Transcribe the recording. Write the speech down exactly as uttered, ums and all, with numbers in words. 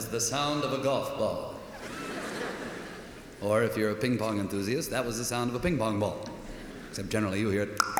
was the sound of a golf ball. Or if you're a ping pong enthusiast, that was the sound of a ping pong ball. Except generally you hear it